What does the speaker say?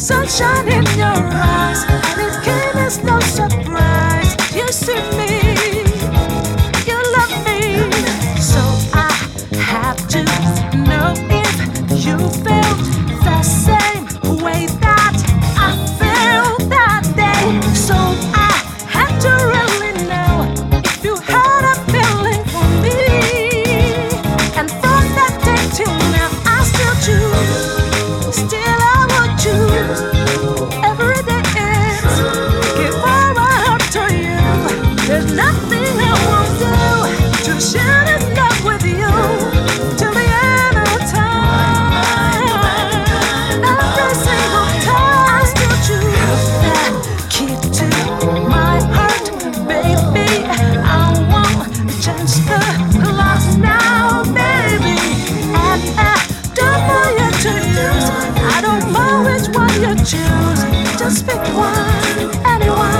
sunshine in your eyes, and it came as no surprise. You see me, you love me, so I have to know if you felt the same way that I felt that day. So I had to really know if you had a feeling for me. And from that day till now, I still choose. Still, I would choose. Every day is give all my heart to you. There's nothing I won't do to share this love with you till the end of time. Every single time, I still choose that key to my heart, baby. I won't change the clocks now, baby. And don't want you to use. I don't mind which one you choose. Just pick one, anyone.